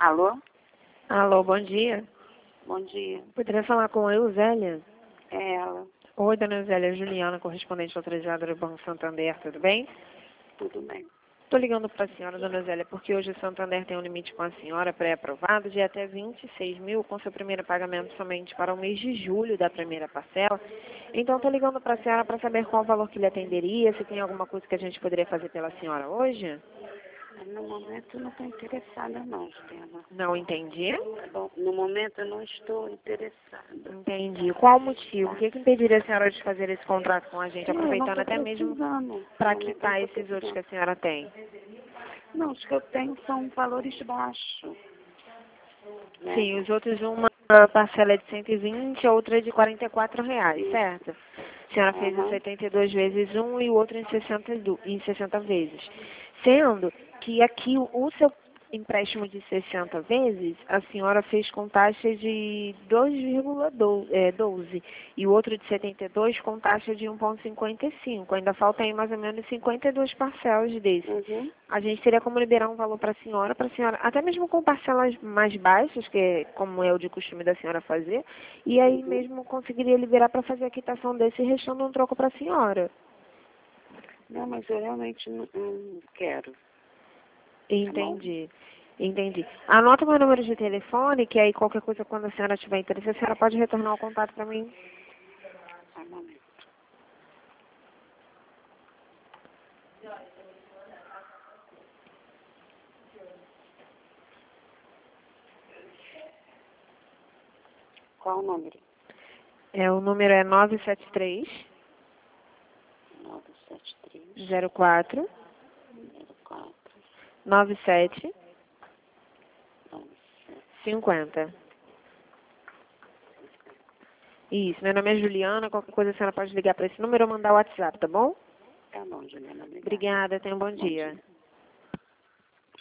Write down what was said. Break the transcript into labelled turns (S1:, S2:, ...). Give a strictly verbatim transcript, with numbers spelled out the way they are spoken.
S1: Alô?
S2: Alô, bom dia.
S1: Bom dia.
S2: Poderia falar com a Euzélia?
S1: É ela.
S2: Oi, dona Euzélia, Juliana, correspondente autorizada do Banco Santander, tudo bem?
S1: Tudo bem.
S2: Estou ligando para a senhora, dona Euzélia, porque hoje o Santander tem um limite com a senhora pré-aprovado de até vinte e seis mil, com seu primeiro pagamento somente para o mês de julho da primeira parcela. Então, estou ligando para a senhora para saber qual o valor que lhe atenderia, se tem alguma coisa que a gente poderia fazer pela senhora hoje?
S1: No momento eu não estou interessada não, Estela.
S2: Não entendi?
S1: Bom, no momento eu não estou interessada.
S2: Entendi. Qual o motivo? O que, que impediria a senhora de fazer esse contrato com a gente,
S1: Não, eu não
S2: aproveitando
S1: estou
S2: até mesmo
S1: precisando.
S2: para
S1: No momento eu
S2: quitar
S1: não estou
S2: esses outros que a
S1: precisando.
S2: senhora tem?
S1: Não, os que eu tenho são valores baixos. Né?
S2: Sim, os outros, uma parcela é de cento e vinte, a outra é de quarenta e quatro reais, certo? A senhora fez em
S1: Aham.
S2: setenta e dois vezes um e o outro em sessenta, e du- em sessenta vezes. Sendo que aqui o o seu empréstimo de sessenta vezes, a senhora fez com taxa de dois vírgula doze e o outro de setenta e dois com taxa de um vírgula cinquenta e cinco. Ainda falta aí mais ou menos cinquenta e duas parcelas desse.
S1: Uhum.
S2: A gente teria como liberar um valor para a senhora, para a senhora, até mesmo com parcelas mais baixas, que é como é o de costume da senhora fazer, e aí
S1: Uhum.
S2: mesmo conseguiria liberar para fazer a quitação desse e restando um troco para a senhora.
S1: Não, mas eu realmente não, não quero.
S2: Entendi, entendi. Anota meu número de telefone, que aí qualquer coisa, quando a senhora tiver interesse, a senhora pode retornar o contato para mim.
S1: Só um momento. Qual o número?
S2: É, o número é nove sete três,
S1: nove sete três,
S2: zero quatro,
S1: zero quatro,
S2: nove sete
S1: nove sete.
S2: cinquenta. Isso, meu nome é Juliana, qualquer coisa a senhora pode ligar para esse número ou mandar o WhatsApp, tá bom?
S1: Tá bom, Juliana, obrigada.
S2: Obrigada, tenha um bom
S1: Bom
S2: dia.
S1: dia.